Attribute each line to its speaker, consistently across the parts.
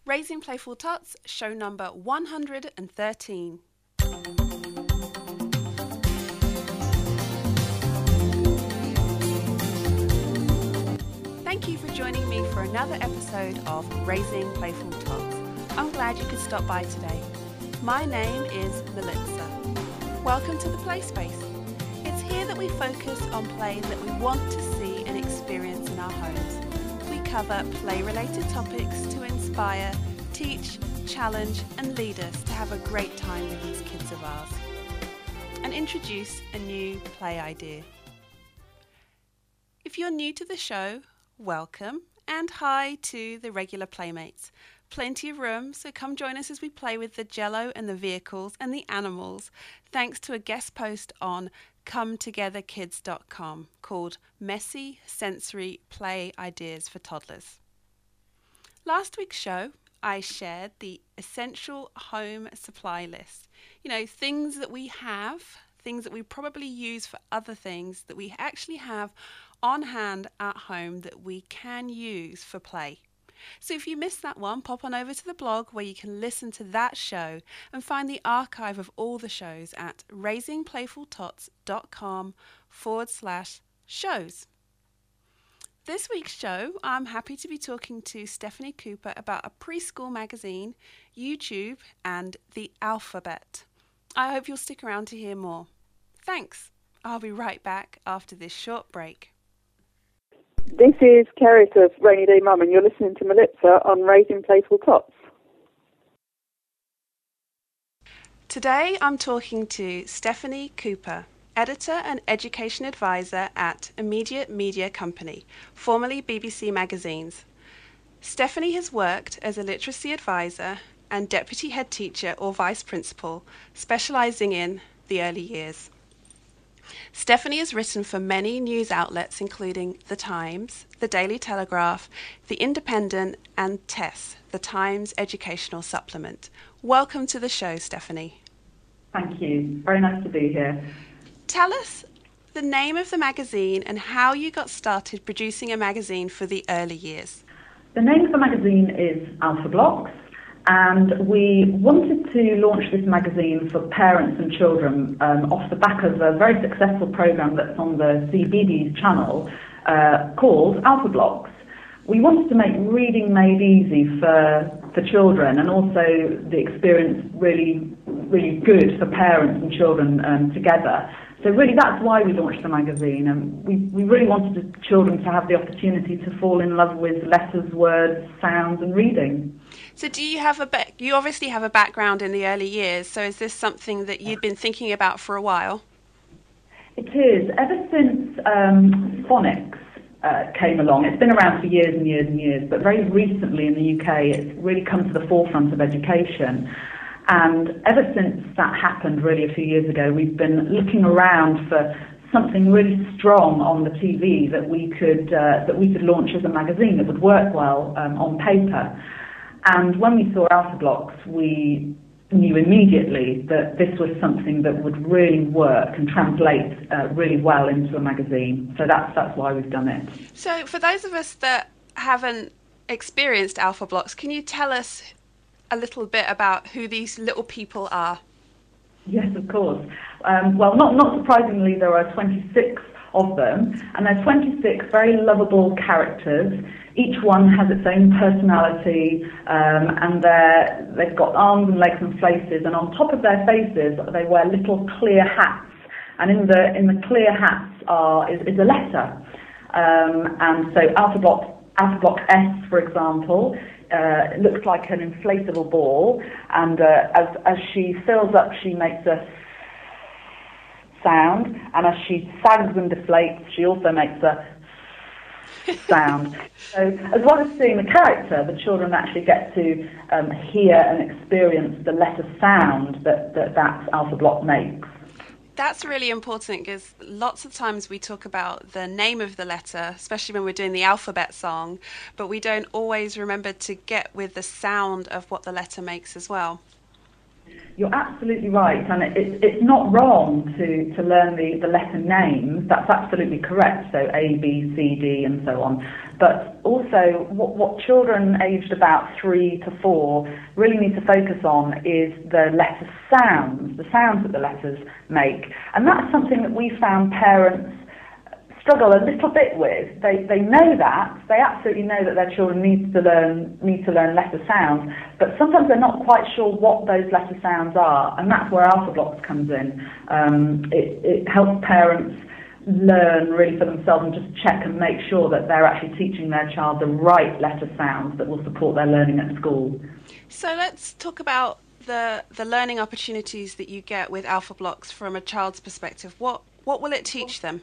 Speaker 1: Raising Playful Tots, show number 113. Thank you for joining me for another episode of Raising Playful Tots. I'm glad you could stop by today. My name is Melissa. Welcome to the Play Space. It's here that we focus on play that we want to see and experience in our homes. We cover play-related topics to inspire, teach, challenge and lead us to have a great time with these kids of ours. And introduce a new play idea. If you're new to the show, welcome and hi to the regular playmates. Plenty of room, so come join us as we play with the Jello and the vehicles and the animals, thanks to a guest post on cometogetherkids.com called Messy Sensory Play Ideas for Toddlers. Last week's show, I shared the essential home supply list. You know, things that we have, things that we probably use for other things that we actually have on hand at home that we can use for play. So if you missed that one, pop on over to the blog where you can listen to that show and find the archive of all the shows at raisingplayfultots.com/shows. This week's show, I'm happy to be talking to Stephanie Cooper about a preschool magazine, YouTube, and the alphabet. I hope you'll stick around to hear more. Thanks. I'll be right back after this short break.
Speaker 2: This is Kerry of Rainy Day Mum, and you're listening to Melissa on Raising Playful Tots.
Speaker 1: Today I'm talking to Stephanie Cooper, editor and education advisor at Immediate Media Company, formerly BBC Magazines. Stephanie has worked as a literacy advisor and deputy head teacher or vice principal, specialising in the early years. Stephanie has written for many news outlets including The Times, The Daily Telegraph, The Independent and TESS, the Times Educational Supplement. Welcome to the show, Stephanie.
Speaker 3: Thank you. Very nice to be here.
Speaker 1: Tell us the name of the magazine and how you got started producing a magazine for the early years.
Speaker 3: The name of the magazine is Alpha Blocks, and we wanted to launch this magazine for parents and children off the back of a very successful program that's on the CBeebies channel called Alpha Blocks. We wanted to make reading made easy for children, and also the experience really good for parents and children together. So really that's why we launched the magazine, and we really wanted the children to have the opportunity to fall in love with letters, words, sounds and reading.
Speaker 1: So do you have you obviously have a background in the early years, so is this something that you'd been thinking about for a while?
Speaker 3: It is. Ever since phonics came along, it's been around for years and years and years, but very recently in the UK it's really come to the forefront of education. And ever since that happened really a few years ago, we've been looking around for something really strong on the TV that we could launch as a magazine that would work well on paper. And when we saw Alpha Blocks, we knew immediately that this was something that would really work and translate really well into a magazine. So that's why we've done it.
Speaker 1: So for those of us that haven't experienced Alpha Blocks, can you tell us a little bit about who these little people are?
Speaker 3: Yes, of course. Well, not surprisingly, there are 26 of them, and they're 26 very lovable characters. Each one has its own personality, and they've got arms and legs and faces, and on top of their faces they wear little clear hats, and in the clear hats is a letter. And so Alpha Block S, for example, it looks like an inflatable ball, and as she fills up, she makes a sound, and as she sags and deflates, she also makes a sound. So as well as seeing the character, the children actually get to hear and experience the letter sound that Alpha Block makes.
Speaker 1: That's really important because lots of times we talk about the name of the letter, especially when we're doing the alphabet song, but we don't always remember to get with the sound of what the letter makes as well.
Speaker 3: You're absolutely right, and it's not wrong to learn the letter names. That's absolutely correct. So A, B, C, D, and so on. But also, what children aged about 3 to 4 really need to focus on is the letter sounds, the sounds that the letters make, and that's something that we found parents struggle a little bit with. They know that. They absolutely know that their children need to learn letter sounds, but sometimes they're not quite sure what those letter sounds are, and that's where AlphaBlocks comes in. It helps parents learn really for themselves and just check and make sure that they're actually teaching their child the right letter sounds that will support their learning at school.
Speaker 1: So let's talk about the learning opportunities that you get with AlphaBlocks from a child's perspective. What will it teach them?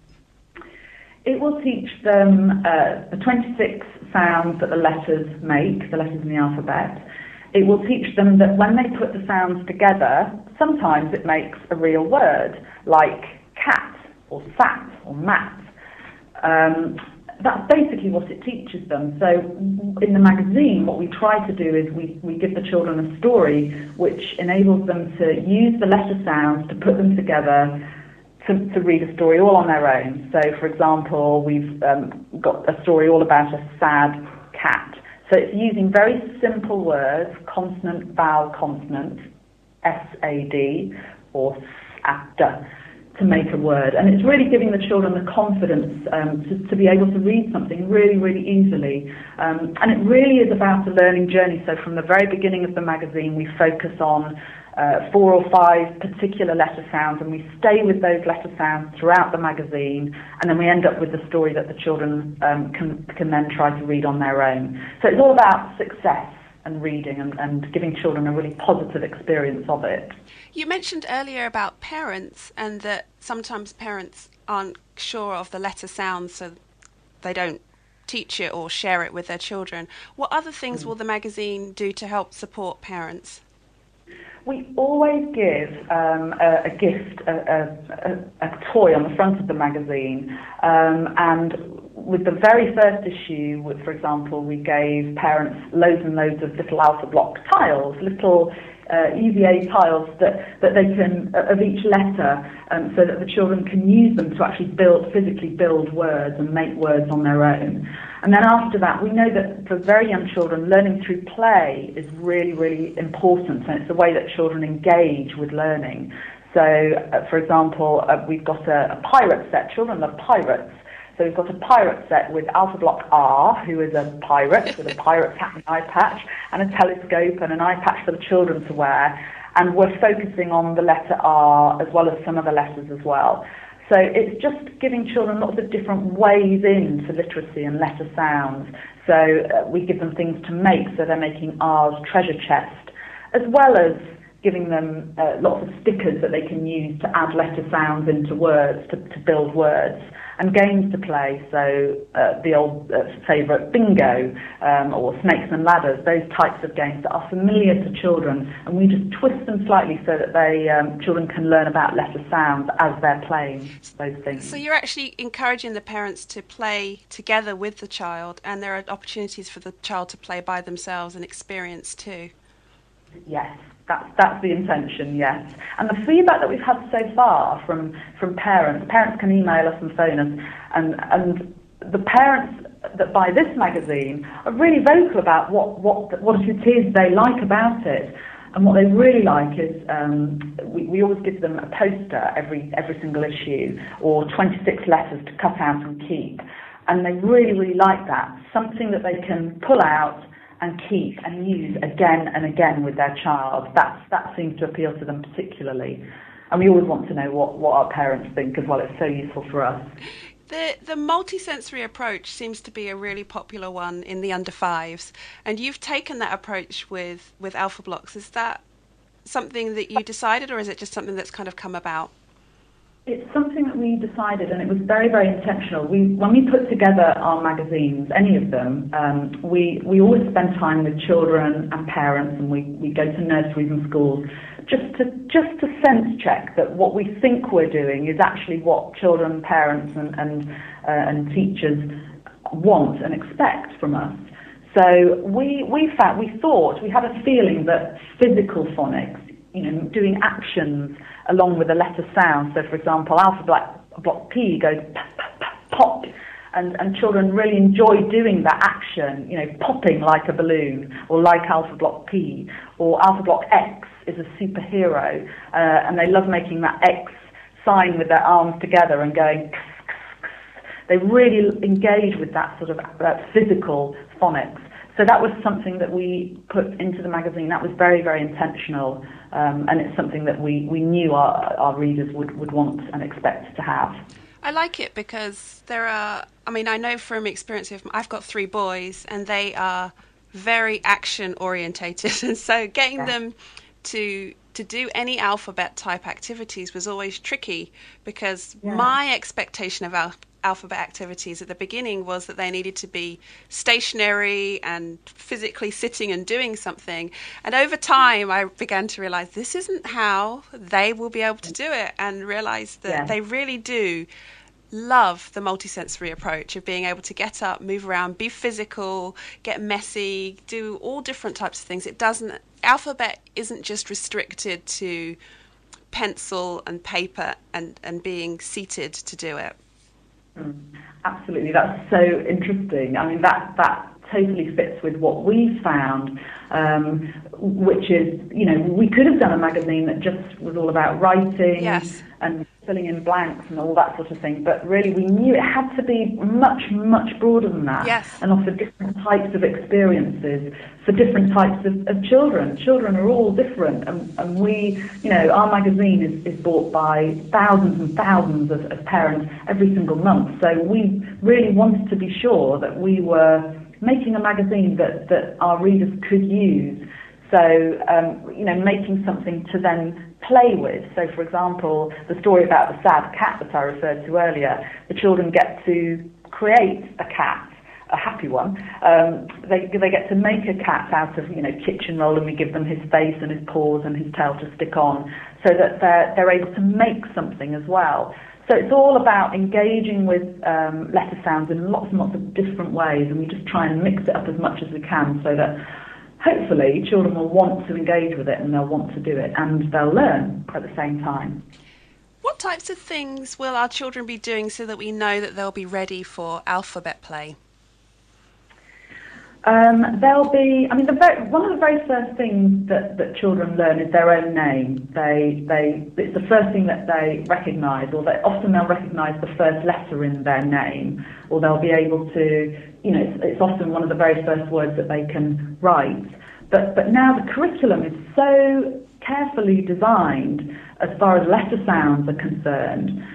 Speaker 3: It will teach them the 26 sounds that the letters make, the letters in the alphabet. It will teach them that when they put the sounds together, sometimes it makes a real word, like cat or sat or mat. That's basically what it teaches them. So in the magazine, what we try to do is we give the children a story which enables them to use the letter sounds to put them together to read a story all on their own. So, for example, we've got a story all about a sad cat. So it's using very simple words, consonant, vowel, consonant, S-A-D, or S-A-D, to make a word. And it's really giving the children the confidence to be able to read something really, really easily. And it really is about a learning journey. So from the very beginning of the magazine, we focus on 4 or 5 particular letter sounds, and we stay with those letter sounds throughout the magazine, and then we end up with the story that the children can then try to read on their own. So it's all about success and reading and giving children a really positive experience of it.
Speaker 1: You mentioned earlier about parents and that sometimes parents aren't sure of the letter sounds, so they don't teach it or share it with their children. What other things will the magazine do to help support parents?
Speaker 3: We always give a gift, a toy on the front of the magazine, and with the very first issue, for example, we gave parents loads and loads of little AlphaBlock tiles, little EVA tiles that they can, of each letter, so that the children can use them to actually physically build words and make words on their own. And then after that, we know that for very young children, learning through play is really, really important, and it's the way that children engage with learning. So, for example, we've got a pirate set. Children love pirates. So we've got a pirate set with AlphaBlock R, who is a pirate with a pirate's hat and eye patch, and a telescope and an eye patch for the children to wear. And we're focusing on the letter R as well as some other letters as well. So it's just giving children lots of different ways into literacy and letter sounds. So we give them things to make, so they're making R's treasure chest, as well as giving them lots of stickers that they can use to add letter sounds into words, to build words, and games to play, so the old favourite bingo, or snakes and ladders, those types of games that are familiar to children, and we just twist them slightly so that children can learn about letter sounds as they're playing those things.
Speaker 1: So you're actually encouraging the parents to play together with the child, and there are opportunities for the child to play by themselves and experience too.
Speaker 3: Yes. That's the intention, yes. And the feedback that we've had so far from parents can email us and phone us, and the parents that buy this magazine are really vocal about what it is they like about it. And what they really like is we always give them a poster every single issue, or 26 letters to cut out and keep. And they really, really like that. Something that they can pull out and keep and use again and again with their child. That seems to appeal to them particularly. And we always want to know what our parents think as well. It's so useful for us.
Speaker 1: The multisensory approach seems to be a really popular one in the under fives, and you've taken that approach with AlphaBlocks. Is that something that you decided, or is it just something that's kind of come about?
Speaker 3: It's something that we decided, and it was very, very intentional. When we put together our magazines, any of them, we always spend time with children and parents, and we go to nurseries and schools just to sense check that what we think we're doing is actually what children, parents, and teachers want and expect from us. So we had a feeling that physical phonics, doing actions along with the letter sound. So, for example, alpha block P goes pop, and children really enjoy doing that action, popping like a balloon, or like alpha block P, or alpha block X is a superhero, and they love making that X sign with their arms together and going. They really engage with that sort of physical phonics. So that was something that we put into the magazine. That was very, very intentional, and it's something that we knew our readers would want and expect to have.
Speaker 1: I like it because I know from experience, I've got 3 boys and they are very action orientated, and so getting them to do any alphabet type activities was always tricky, because my expectation of alphabet activities at the beginning was that they needed to be stationary and physically sitting and doing something. And over time, I began to realize this isn't how they will be able to do it, and realize that they really do love the multisensory approach of being able to get up, move around, be physical, get messy, do all different types of things. Alphabet isn't just restricted to pencil and paper and being seated to do it.
Speaker 3: Absolutely, that's so interesting. I mean, that totally fits with what we found, which is, we could have done a magazine that just was all about writing and filling in blanks and all that sort of thing, but really we knew it had to be much, much broader than that, and offer different types of experiences for different types of children. Children are all different, and we, our magazine is bought by thousands and thousands of parents every single month, so we really wanted to be sure that we were making a magazine that our readers could use. So, making something to then play with. So, for example, the story about the sad cat that I referred to earlier, the children get to create a cat, a happy one. They get to make a cat out of, kitchen roll, and we give them his face and his paws and his tail to stick on, so that they're able to make something as well. So it's all about engaging with letter sounds in lots and lots of different ways, and we just try and mix it up as much as we can, so that hopefully children will want to engage with it, and they'll want to do it, and they'll learn at the same time.
Speaker 1: What types of things will our children be doing so that we know that they'll be ready for alphabet play?
Speaker 3: They'll be, one of the very first things that children learn is their own name. It's the first thing that they recognise, or they'll recognise the first letter in their name, or they'll be able to, it's often one of the very first words that they can write. But now the curriculum is so carefully designed as far as letter sounds are concerned.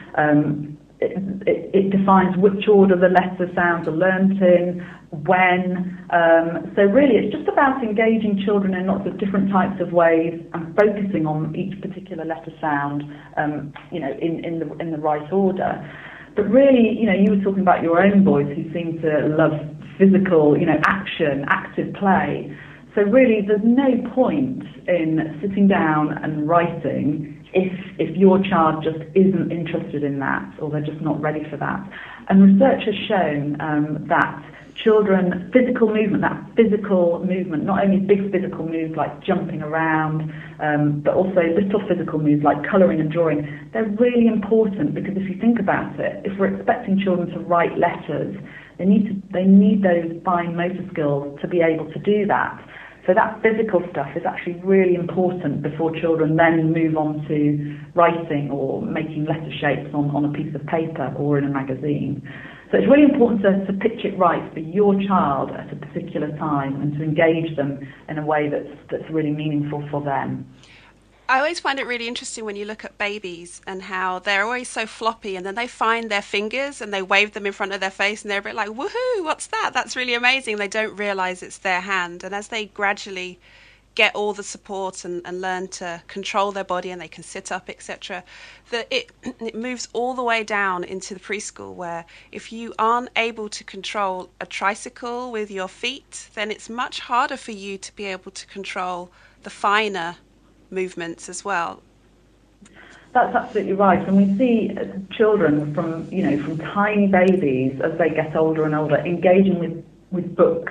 Speaker 3: It defines which order the letter sounds are learnt in, when. So really it's just about engaging children in lots of different types of ways and focusing on each particular letter sound, in the right order. But really, you were talking about your own boys who seem to love physical, action, active play. So really there's no point in sitting down and writing if your child just isn't interested in that, or they're just not ready for that. And research has shown that children, physical movement, not only big physical moves like jumping around, but also little physical moves like colouring and drawing, they're really important, because if you think about it, if we're expecting children to write letters, they need those fine motor skills to be able to do that. So that physical stuff is actually really important before children then move on to writing or making letter shapes on a piece of paper or in a magazine. So it's really important to pitch it right for your child at a particular time, and to engage them in a way that's really meaningful for them.
Speaker 1: I always find it really interesting when you look at babies and how they're always so floppy, and then they find their fingers and they wave them in front of their face and they're a bit like, woohoo, what's that? That's really amazing. They don't realise it's their hand. And as they gradually get all the support and learn to control their body, and they can sit up, etc., that it moves all the way down into the preschool, where if you aren't able to control a tricycle with your feet, then it's much harder for you to be able to control the finer movements as well.
Speaker 3: That's absolutely right, and we see children from tiny babies, as they get older and older, engaging with books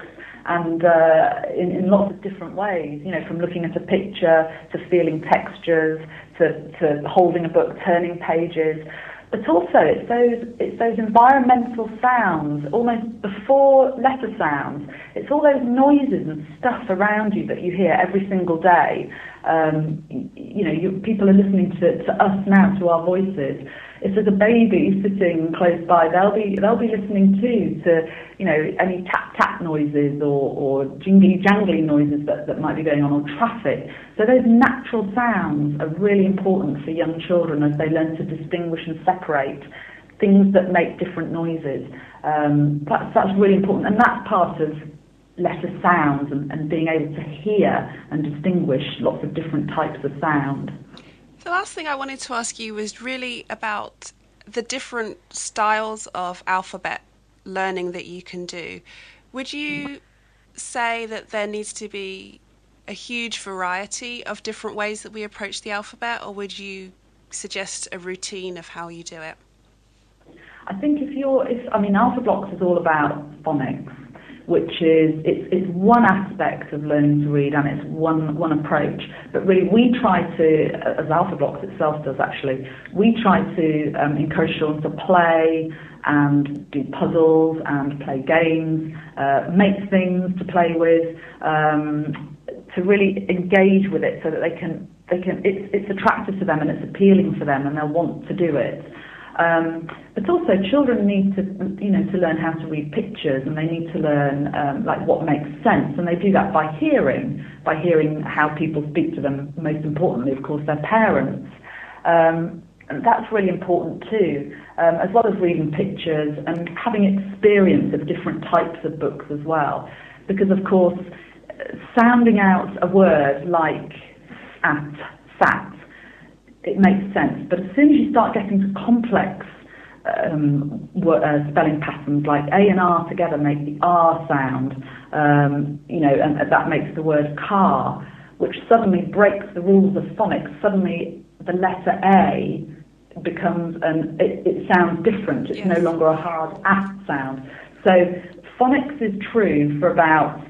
Speaker 3: and in lots of different ways, from looking at a picture to feeling textures to holding a book, turning pages. But also it's those environmental sounds, almost before letter sounds. It's all those noises and stuff around you that you hear every single day. People are listening to us now, to our voices. If there's a baby sitting close by, they'll be listening too to any tap tap noises or jingly jangly noises that might be going on traffic. So those natural sounds are really important for young children as they learn to distinguish and separate things that make different noises. That's really important, and that's part of letter sounds and being able to hear and distinguish lots of different types of sound.
Speaker 1: The last thing I wanted to ask you was really about the different styles of alphabet learning that you can do. Would you say that there needs to be a huge variety of different ways that we approach the alphabet, or would you suggest a routine of how you do it?
Speaker 3: I think Alphablocks is all about phonics, which is it's one aspect of learning to read, and it's one approach. But really, we try to, as Alphablocks itself does actually, we try to encourage children to play and do puzzles and play games, make things to play with, to really engage with it so that they can. It's attractive to them and it's appealing for them, and they'll want to do it. But also, children need to learn how to read pictures, and they need to learn what makes sense, and they do that by hearing how people speak to them. Most importantly, of course, their parents. And that's really important too, as well as reading pictures and having experience of different types of books as well. Because of course, sounding out a word like sat, it makes sense. But as soon as you start getting to complex spelling patterns, like A and R together make the R sound, and that makes the word car, which suddenly breaks the rules of phonics. Suddenly the letter A becomes, it sounds different. It's no longer a hard sound. So phonics is true for about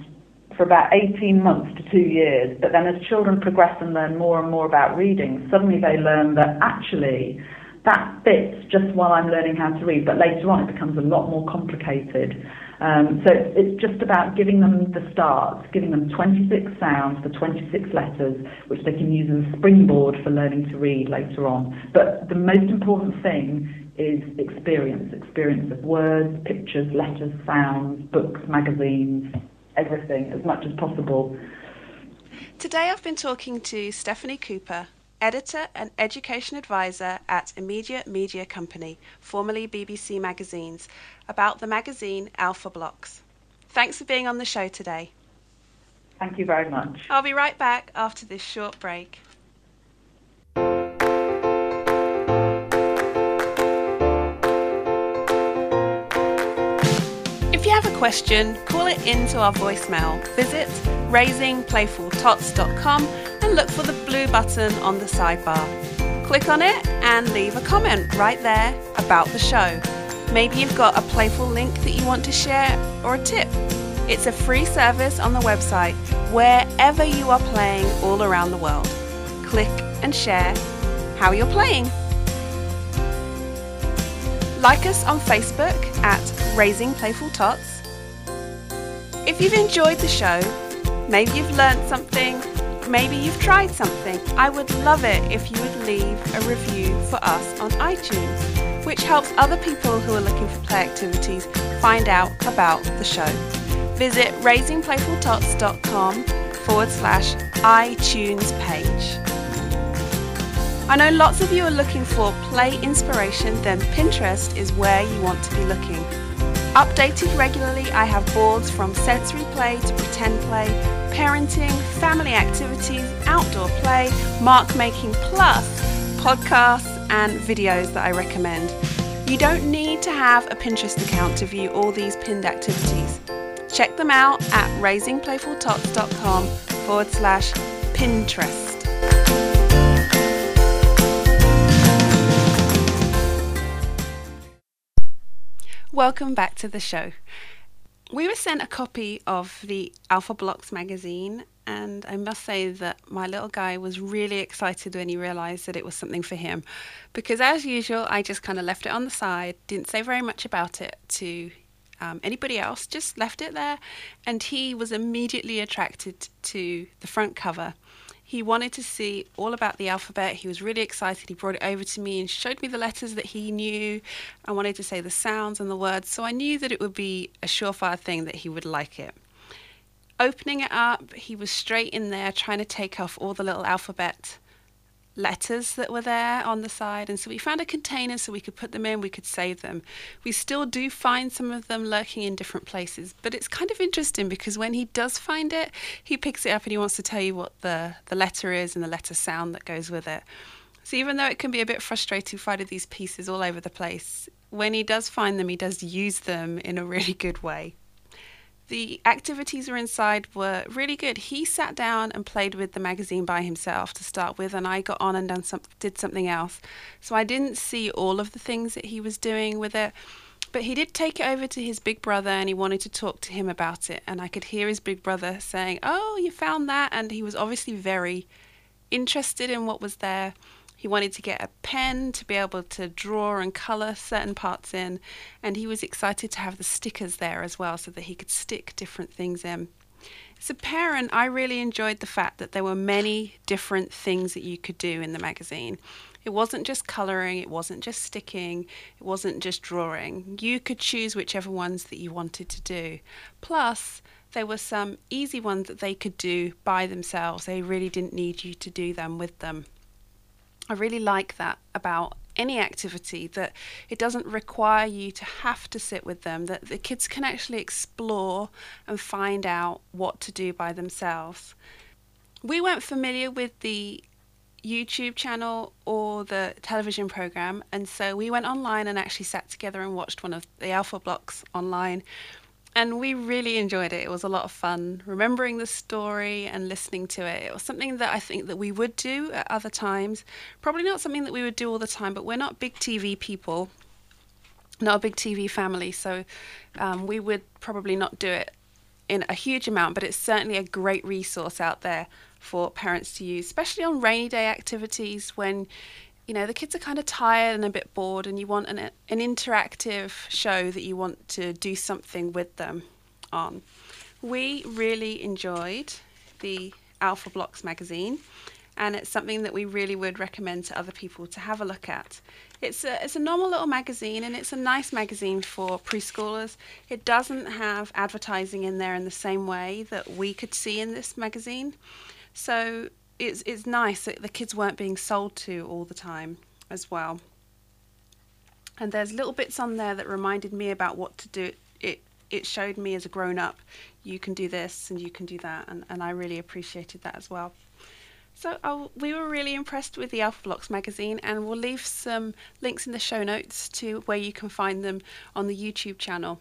Speaker 3: 18 months to 2 years, but then as children progress and learn more and more about reading, suddenly they learn that actually that fits just while I'm learning how to read, but later on it becomes a lot more complicated. So it's just about giving them the start, giving them 26 sounds for 26 letters, which they can use as a springboard for learning to read later on. But the most important thing is experience of words, pictures, letters, sounds, books, magazines, everything as much as possible.
Speaker 1: Today I've been talking to Stephanie Cooper, editor and education advisor at Immediate Media Company, formerly BBC Magazines, about the magazine Alphablocks. Thanks for being on the show today.
Speaker 3: Thank you very much.
Speaker 1: I'll be right back after this short break. If you have a question, call it into our voicemail. Visit raisingplayfultots.com and look for the blue button on the sidebar. Click on it and leave a comment right there about the show. Maybe you've got a playful link that you want to share or a tip. It's a free service on the website wherever you are playing all around the world. Click and share how you're playing. Like us on Facebook at Raising Playful Tots. If you've enjoyed the show, maybe you've learned something, maybe you've tried something, I would love it if you would leave a review for us on iTunes, which helps other people who are looking for play activities find out about the show. Visit raisingplayfultots.com/iTunes page. I know lots of you are looking for play inspiration, then Pinterest is where you want to be looking. Updated regularly, I have boards from sensory play to pretend play, parenting, family activities, outdoor play, mark making, plus podcasts and videos that I recommend. You don't need to have a Pinterest account to view all these pinned activities. Check them out at raisingplayfultots.com/Pinterest. Welcome back to the show. We were sent a copy of the Alpha Blocks magazine, and I must say that my little guy was really excited when he realised that it was something for him, because as usual, I just kind of left it on the side, didn't say very much about it to anybody else, just left it there, and he was immediately attracted to the front cover. He wanted to see all about the alphabet. He was really excited. He brought it over to me and showed me the letters that he knew. I wanted to say the sounds and the words, so I knew that it would be a surefire thing that he would like it. Opening it up, he was straight in there trying to take off all the little alphabet letters that were there on the side, and so we found a container so we could put them in, we could save them. We still do find some of them lurking in different places, but it's kind of interesting because when he does find it, he picks it up and he wants to tell you what the letter is and the letter sound that goes with it. So even though it can be a bit frustrating finding these pieces all over the place, when he does find them, he does use them in a really good way. The activities were inside were really good. He sat down and played with the magazine by himself to start with, and I got on and did something else. So I didn't see all of the things that he was doing with it, but he did take it over to his big brother and he wanted to talk to him about it. And I could hear his big brother saying, "Oh, you found that?" And he was obviously very interested in what was there. He wanted to get a pen to be able to draw and colour certain parts in, and he was excited to have the stickers there as well so that he could stick different things in. As a parent, I really enjoyed the fact that there were many different things that you could do in the magazine. It wasn't just colouring, it wasn't just sticking, it wasn't just drawing. You could choose whichever ones that you wanted to do. Plus, there were some easy ones that they could do by themselves. They really didn't need you to do them with them. I really like that about any activity, that it doesn't require you to have to sit with them, that the kids can actually explore and find out what to do by themselves. We weren't familiar with the YouTube channel or the television program, and so we went online and actually sat together and watched one of the Alpha Blocks online. And we really enjoyed it. It was a lot of fun remembering the story and listening to it. It was something that I think that we would do at other times. Probably not something that we would do all the time, but we're not big TV people, not a big TV family, so we would probably not do it in a huge amount, but it's certainly a great resource out there for parents to use, especially on rainy day activities when the kids are kind of tired and a bit bored and you want an interactive show that you want to do something with them on. We really enjoyed the Alpha Blocks magazine, and it's something that we really would recommend to other people to have a look at. It's a normal little magazine, and it's a nice magazine for preschoolers. It doesn't have advertising in there in the same way that we could see in this magazine. So it's nice that the kids weren't being sold to all the time as well. And there's little bits on there that reminded me about what to do. It showed me as a grown-up, you can do this and you can do that, and I really appreciated that as well. So we were really impressed with the Alpha Blocks magazine, and we'll leave some links in the show notes to where you can find them on the YouTube channel.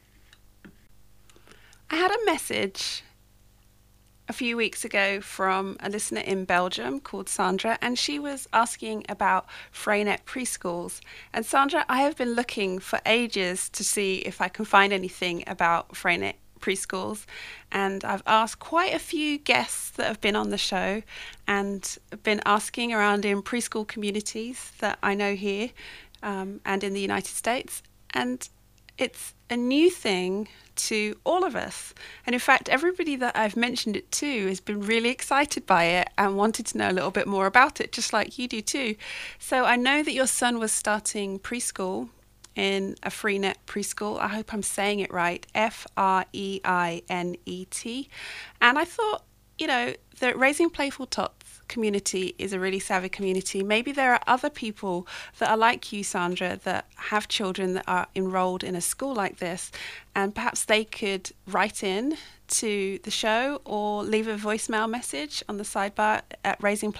Speaker 1: I had a message a few weeks ago from a listener in Belgium called Sandra, and she was asking about Freynet preschools. And Sandra, I have been looking for ages to see if I can find anything about Freynet preschools, and I've asked quite a few guests that have been on the show and been asking around in preschool communities that I know here and in the United States, and it's a new thing to all of us. And in fact, everybody that I've mentioned it to has been really excited by it and wanted to know a little bit more about it, just like you do too. So I know that your son was starting preschool in a Freynet preschool. I hope I'm saying it right, Freinet. And I thought, the Raising Playful Tots community is a really savvy community. Maybe there are other people that are like you, Sandra, that have children that are enrolled in a school like this, and perhaps they could write in to the show or leave a voicemail message on the sidebar at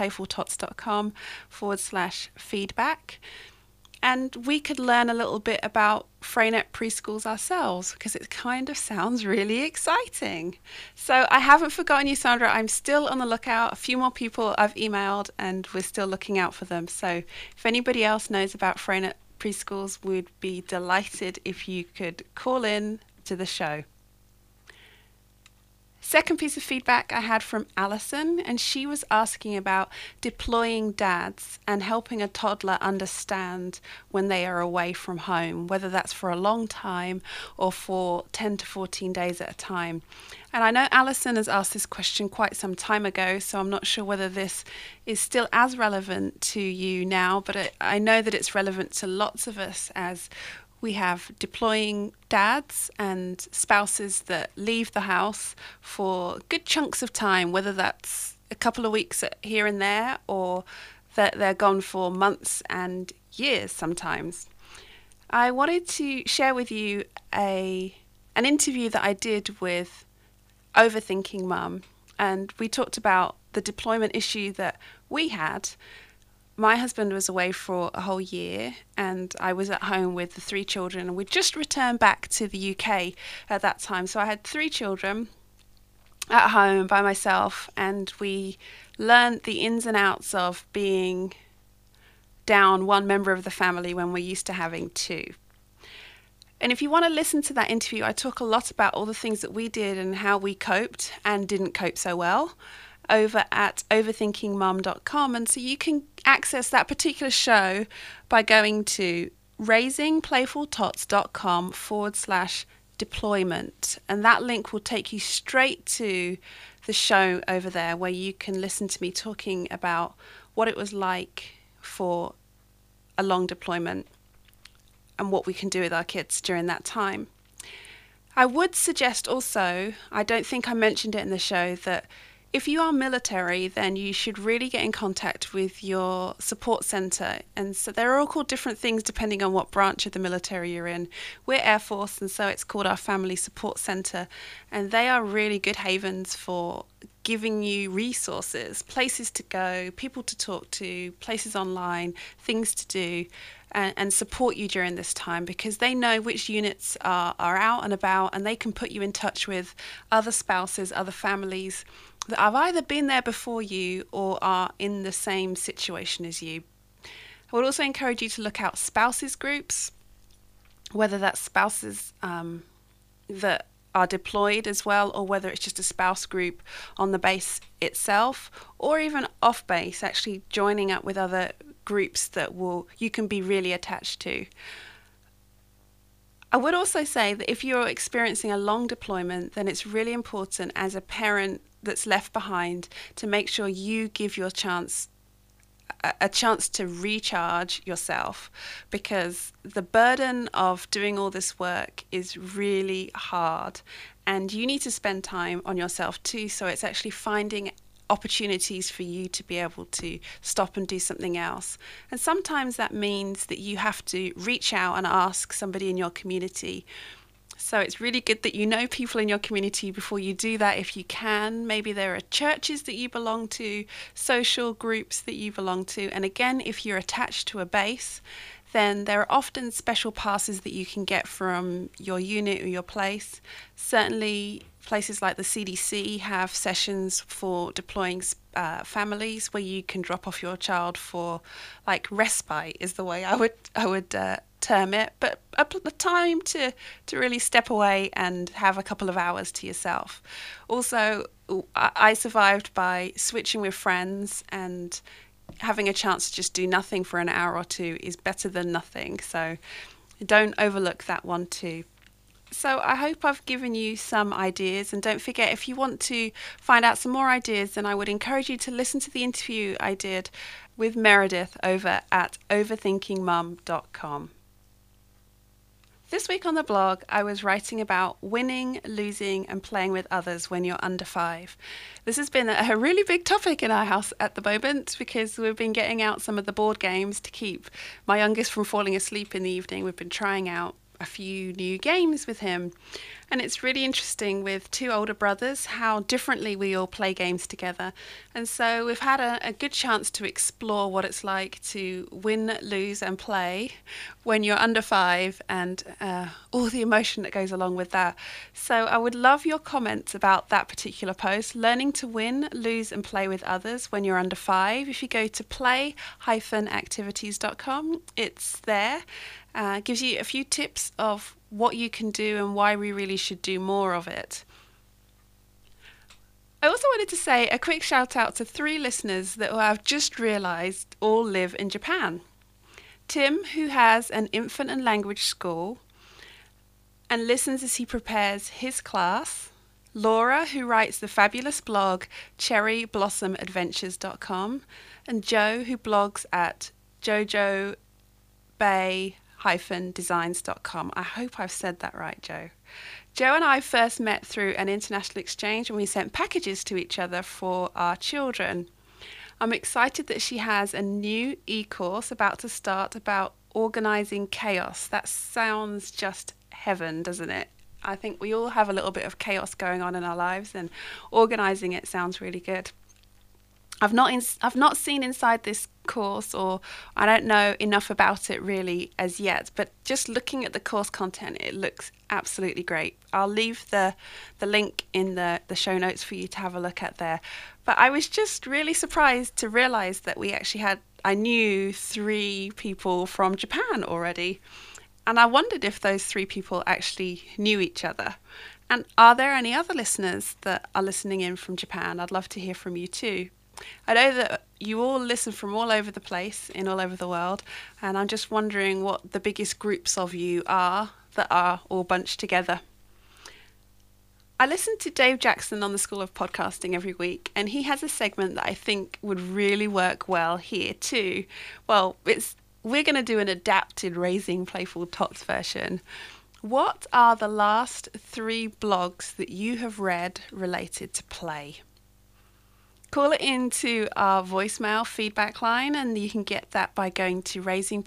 Speaker 1: raisingplayfultots.com/feedback. And we could learn a little bit about Freynet preschools ourselves, because it kind of sounds really exciting. So I haven't forgotten you, Sandra. I'm still on the lookout. A few more people I've emailed, and we're still looking out for them. So if anybody else knows about Freynet preschools, we'd be delighted if you could call in to the show. second piece of feedback I had from Alison, and she was asking about deploying dads and helping a toddler understand when they are away from home, whether that's for a long time or for 10 to 14 days at a time. And I know Alison has asked this question quite some time ago, so I'm not sure whether this is still as relevant to you now, but I know that it's relevant to lots of us as we have deploying dads and spouses that leave the house for good chunks of time, whether that's a couple of weeks here and there or that they're gone for months and years sometimes. I wanted to share with you an interview that I did with Overthinking Mum, and we talked about the deployment issue that we had. My husband was away for a whole year and I was at home with the 3 children, and we'd just returned back to the UK at that time. So I had 3 children at home by myself, and we learned the ins and outs of being down one member of the family when we're used to having 2. And if you want to listen to that interview, I talk a lot about all the things that we did and how we coped and didn't cope so well over at overthinkingmum.com. And so you can access that particular show by going to raisingplayfultots.com/deployment. And that link will take you straight to the show over there where you can listen to me talking about what it was like for a long deployment and what we can do with our kids during that time. I would suggest also, I don't think I mentioned it in the show, that if you are military, then you should really get in contact with your support centre. And so they're all called different things depending on what branch of the military you're in. We're Air Force, and so it's called our Family Support Centre. And they are really good havens for giving you resources, places to go, people to talk to, places online, things to do, and support you during this time, because they know which units are out and about, and they can put you in touch with other spouses, other families that have either been there before you or are in the same situation as you. I would also encourage you to look out spouses groups, whether that's spouses that are deployed as well, or whether it's just a spouse group on the base itself, or even off base, actually joining up with other groups that you can be really attached to. I would also say that if you're experiencing a long deployment, then it's really important as a parent that's left behind to make sure you give your a chance to recharge yourself, because the burden of doing all this work is really hard, and you need to spend time on yourself too. So it's actually finding opportunities for you to be able to stop and do something else. And sometimes that means that you have to reach out and ask somebody in your community. So it's really good that you know people in your community before you do that if you can. Maybe there are churches that you belong to, social groups that you belong to. And again, if you're attached to a base, then there are often special passes that you can get from your unit or your place. Certainly places like the CDC have sessions for deploying families where you can drop off your child for, like, respite is the way I would term it, but a time to really step away and have a couple of hours to yourself. Also, I survived by switching with friends, and having a chance to just do nothing for an hour or two is better than nothing. So don't overlook that one too. So I hope I've given you some ideas, and don't forget, if you want to find out some more ideas, then I would encourage you to listen to the interview I did with Meredith over at overthinkingmum.com. This week on the blog, I was writing about winning, losing, and playing with others when you're under 5. This has been a really big topic in our house at the moment, because we've been getting out some of the board games to keep my youngest from falling asleep in the evening. We've been trying out a few new games with him. And it's really interesting with 2 older brothers how differently we all play games together. And so we've had a good chance to explore what it's like to win, lose and play when you're under 5, and all the emotion that goes along with that. So I would love your comments about that particular post, learning to win, lose and play with others when you're under 5. If you go to play-activities.com, it's there. Gives you a few tips of what you can do and why we really should do more of it. I also wanted to say a quick shout out to 3 listeners that I've just realised all live in Japan. Tim, who has an infant and language school and listens as he prepares his class. Laura, who writes the fabulous blog cherryblossomadventures.com. And Joe, who blogs at jojobay-designs.com. I hope I've said that right, Joe. Joe and I first met through an international exchange and we sent packages to each other for our children. I'm excited that she has a new e-course about to start about organising chaos. That sounds just heaven, doesn't it? I think we all have a little bit of chaos going on in our lives, and organising it sounds really good. I've not seen inside this course, or I don't know enough about it really as yet, but just looking at the course content, it looks absolutely great. I'll leave the link in the show notes for you to have a look at there. But I was just really surprised to realise that I knew 3 people from Japan already. And I wondered if those 3 people actually knew each other. And are there any other listeners that are listening in from Japan? I'd love to hear from you too. I know that you all listen from all over the place, all over the world, and I'm just wondering what the biggest groups of you are that are all bunched together. I listen to Dave Jackson on the School of Podcasting every week, and he has a segment that I think would really work well here too. Well, we're going to do an adapted Raising Playful Tots version. What are the last 3 blogs that you have read related to play? Call it into our voicemail feedback line, and you can get that by going to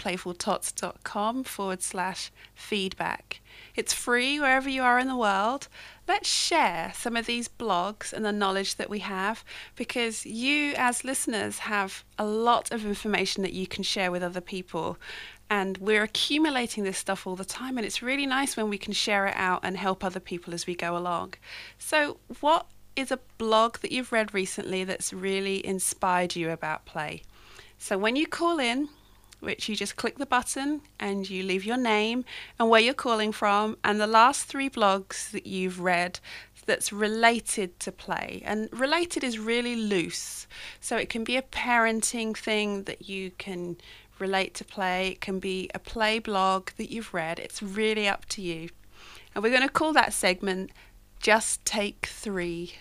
Speaker 1: raisingplayfultots.com/feedback. It's free wherever you are in the world. Let's share some of these blogs and the knowledge that we have, because you as listeners have a lot of information that you can share with other people. And we're accumulating this stuff all the time, and it's really nice when we can share it out and help other people as we go along. So what is a blog that you've read recently that's really inspired you about play? So when you call in, which you just click the button and you leave your name and where you're calling from and the last 3 blogs that you've read that's related to play. And related is really loose. So it can be a parenting thing that you can relate to play. It can be a play blog that you've read. It's really up to you. And we're going to call that segment Just Take 3.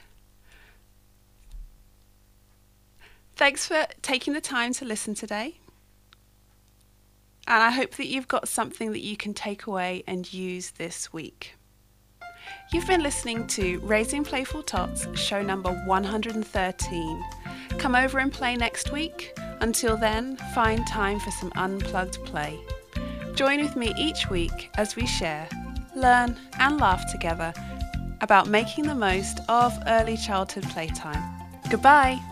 Speaker 1: Thanks for taking the time to listen today. And I hope that you've got something that you can take away and use this week. You've been listening to Raising Playful Tots, show number 113. Come over and play next week. Until then, find time for some unplugged play. Join with me each week as we share, learn and laugh together about making the most of early childhood playtime. Goodbye.